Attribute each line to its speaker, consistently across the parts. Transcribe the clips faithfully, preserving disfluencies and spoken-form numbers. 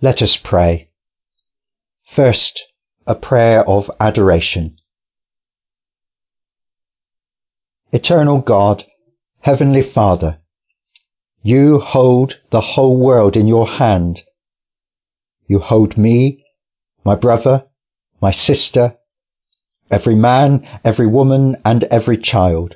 Speaker 1: Let us pray. First, a prayer of adoration. Eternal God, Heavenly Father, you hold the whole world in your hand. You hold me, my brother, my sister, every man, every woman, and every child.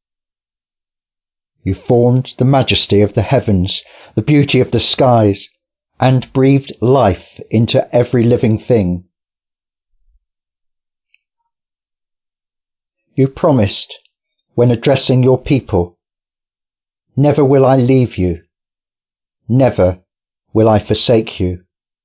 Speaker 1: You formed the majesty of the heavens, the beauty of the skies, and breathed life into every living thing. You promised, when addressing your people, "Never will I leave you, never will I forsake you."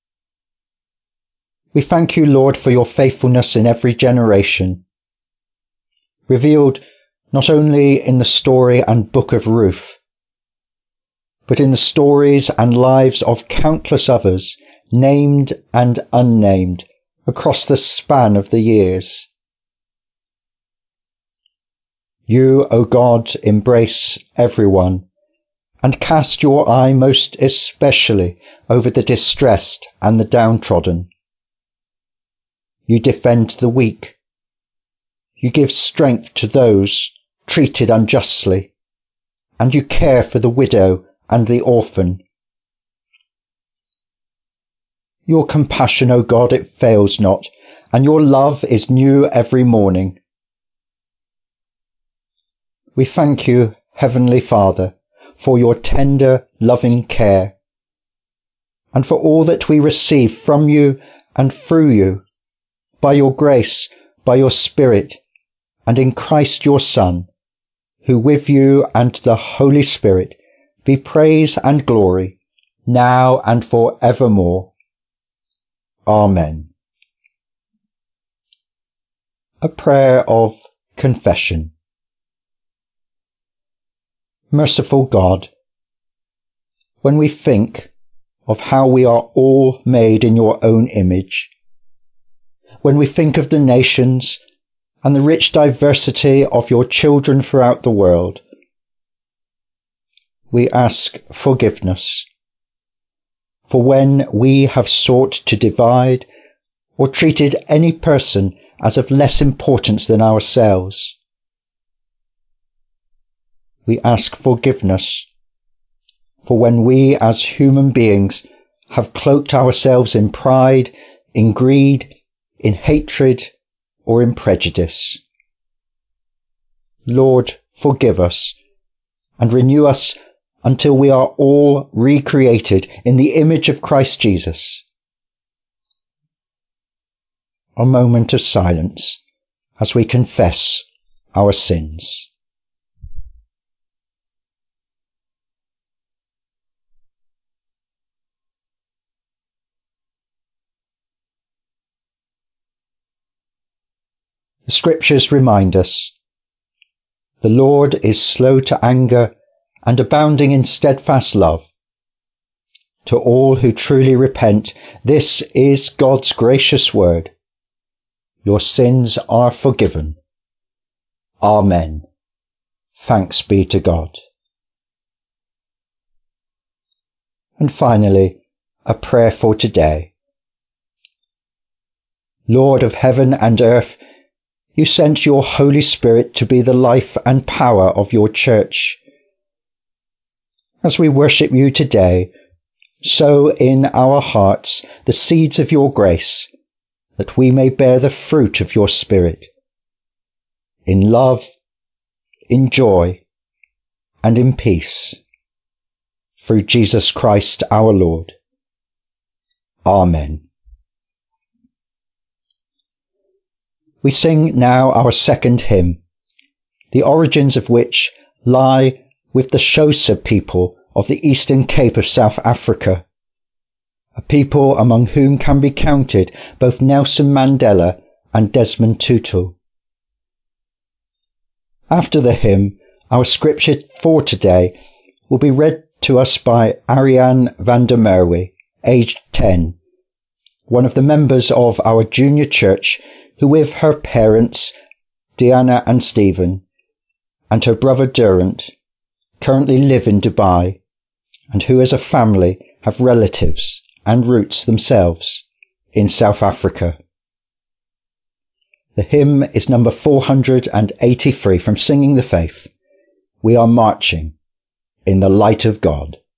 Speaker 1: We thank you, Lord, for your faithfulness in every generation, revealed not only in the story and book of Ruth, but in the stories and lives of countless others, named and unnamed, across the span of the years. You, O God, embrace everyone, and cast your eye most especially over the distressed and the downtrodden. You defend the weak. You give strength to those treated unjustly, and you care for the widow and the orphan. Your compassion, O God, it fails not, and your love is new every morning. We thank you, Heavenly Father, for your tender, loving care, and for all that we receive from you and through you, by your grace, by your Spirit, and in Christ your Son, who with you and the Holy Spirit be praise and glory, now and for evermore. Amen. A prayer of confession. Merciful God, when we think of how we are all made in your own image, when we think of the nations and the rich diversity of your children throughout the world, we ask forgiveness for when we have sought to divide or treated any person as of less importance than ourselves. We ask forgiveness for when we as human beings have cloaked ourselves in pride, in greed, in hatred, or in prejudice. Lord, forgive us and renew us until we are all recreated in the image of Christ Jesus. A moment of silence as we confess our sins. The Scriptures remind us, the Lord is slow to anger and abounding in steadfast love. To all who truly repent, this is God's gracious word. Your sins are forgiven. Amen. Thanks be to God. And finally, a prayer for today. Lord of heaven and earth, you sent your Holy Spirit to be the life and power of your church. As we worship you today, sow in our hearts the seeds of your grace, that we may bear the fruit of your Spirit, in love, in joy, and in peace. Through Jesus Christ our Lord. Amen. We sing now our second hymn, the origins of which lie with the Xhosa people of the Eastern Cape of South Africa, a people among whom can be counted both Nelson Mandela and Desmond Tutu. After the hymn, our scripture for today will be read to us by Ariane van der Merwe, aged ten, one of the members of our junior church who with her parents, Diana and Stephen, and her brother Durant, currently live in Dubai, and who as a family have relatives and roots themselves in South Africa. The hymn is number four hundred eighty-three from Singing the Faith. We are marching in the light of God.